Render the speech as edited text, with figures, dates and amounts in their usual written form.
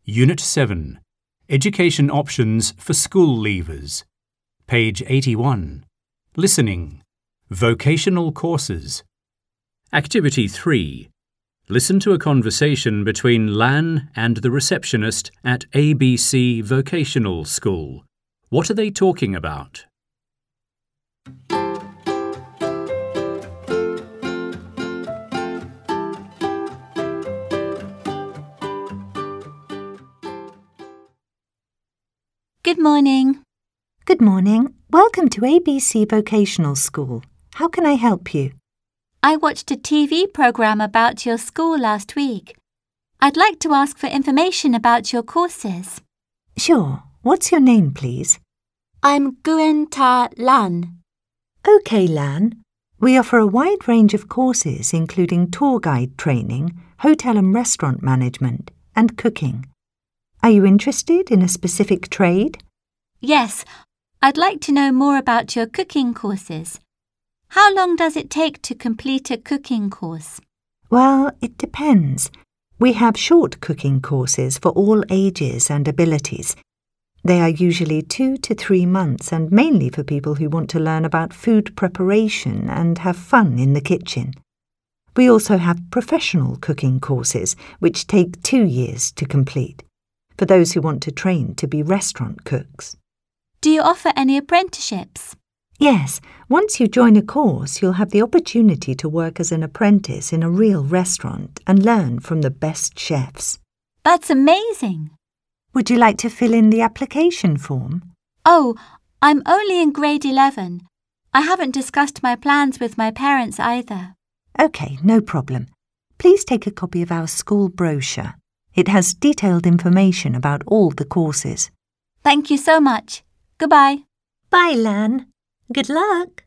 Unit 7. Education Options for School Leavers. Page 81. Listening. Vocational Courses. Activity 3. Listen to a conversation between Lan and the receptionist at ABC Vocational School. What are they talking about? Good morning. Good morning. Welcome to ABC Vocational School. How can I help you? I watched a TV program about your school last week. I'd like to ask for information about your courses. Sure. What's your name, please? I'm Guen Ta Lan. OK, Lan. We offer a wide range of courses including tour guide training, hotel and restaurant management, and cooking. Are you interested in a specific trade? Yes, I'd like to know more about your cooking courses. How long does it take to complete a cooking course? Well, it depends. We have short cooking courses for all ages and abilities. They are usually 2 to 3 months and mainly for people who want to learn about food preparation and have fun in the kitchen. We also have professional cooking courses, which take 2 years to complete, for those who want to train to be restaurant cooks. Do you offer any apprenticeships? Yes, once you join a course, you'll have the opportunity to work as an apprentice in a real restaurant and learn from the best chefs. That's amazing. Would you like to fill in the application form? Oh, I'm only in grade 11. I haven't discussed my plans with my parents either. OK, no problem. Please take a copy of our school brochure. It has detailed information about all the courses. Thank you so much. Goodbye. Bye, Lan. Good luck.